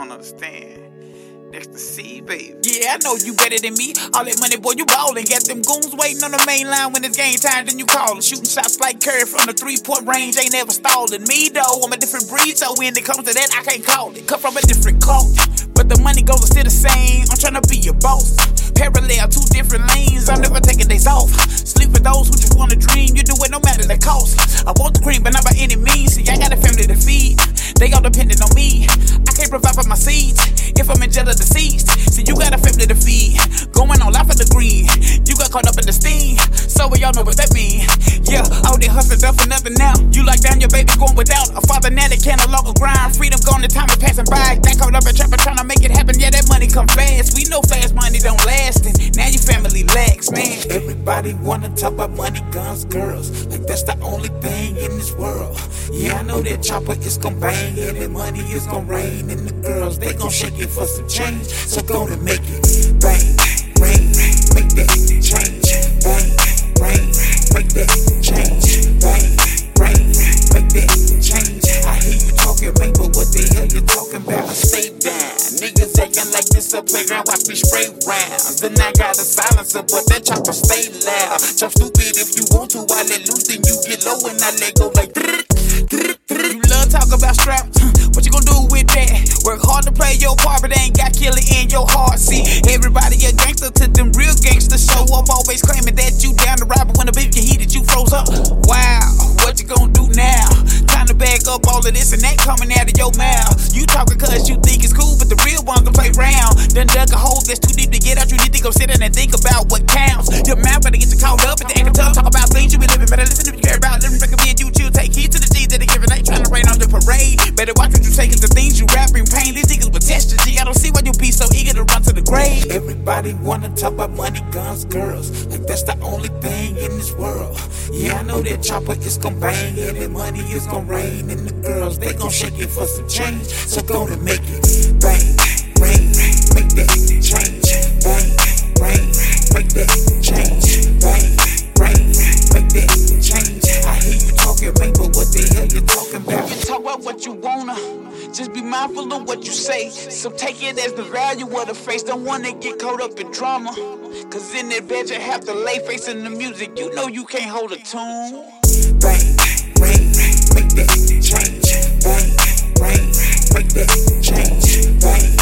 don't understand. Next to C, baby. Yeah, I know you better than me. All that money, boy, you ballin'. Got them goons waiting on the main line when it's game time, then you callin'. Shooting shots like Curry from the 3-point range, ain't never stallin'. Me, though, I'm a different breed, so when it comes to that, I can't call it. Cut from a different cloth, but the money goes still the same. I'm tryna be your boss. Parallel, 2 different lanes, I'm never taking days off. Sleep with those who just wanna dream, you do it no matter the cost. I want the cream, but not by any means. See, I got a family to feed, they all dependent on me. I can't provide for my seeds if I'm in jail or deceased. See, you got a family to feed, going all out for the green. You got caught up in the steam, so we all know what that mean. Yeah, all they hustling up for nothing now. You lock down your baby going without a father, now they can't no longer grind. Freedom gone, the time is passing by. Got caught up in trapper trying to make it happen. Yeah, that money come fast. We know fast money don't last, and now your family lacks, man. Everybody wanna talk about money, guns, girls, like that's the only thing in this world. Yeah, I know that chopper is gon' bang, and that money is gon' rain, and the girls, they gon' shake it for some change. So go to make it bang, rain, make that change. Bang, rain, make that change. Bang, rain, make that change. I hear you talking, man, but what the hell you talking about? Stay down, niggas acting like this a playground. Watch me spray rounds. Then I got a silencer, but that chopper stay loud. Chop stupid if you want to, I let loose, then you get low and I let go like. You love talk about straps, what you gonna do with that? Work hard to play your part, but ain't got killer in your heart. See, everybody a gangster to them real gangsters. Show up always claiming that you down to ride, but when the beef get heated, you froze up. Wow, what you gonna do now? Time to back up all of this and that coming out of your mouth. You talking cause you think it's cool, but the real ones can play round. Done dug a hole that's too deep to get out. You need to go sit down and think about what counts. Your mouth better get you caught up at the acting tough. Talk about things you be living, better listen if you care about living. Recommend you chill, take heed to the G's that they giving. Ain't trying to rain on the parade. Better watch what you say, cause the things you rap bring pain. These niggas with texture, G. I don't see why you be so eager to run to the grave. Everybody wanna talk about money, guns, girls, like that's the only thing in this world. Yeah, I know that chopper is gon' bang, and that money is gon' rain, and the girls, they gon' shake it for some change. So go to make it bang, rain, make that change. Bang, rain, make that change. Bang, rain, make that change. I hear you talking, man, but what the hell you talking about? You can talk about what you wanna, just be mindful of what you say. So take it as the value of the face. Don't wanna get caught up in drama, cause in that bed you have to lay facing the music. You know you can't hold a tune. Bang, rain, make that change. Bang, rain, make that change. Bang.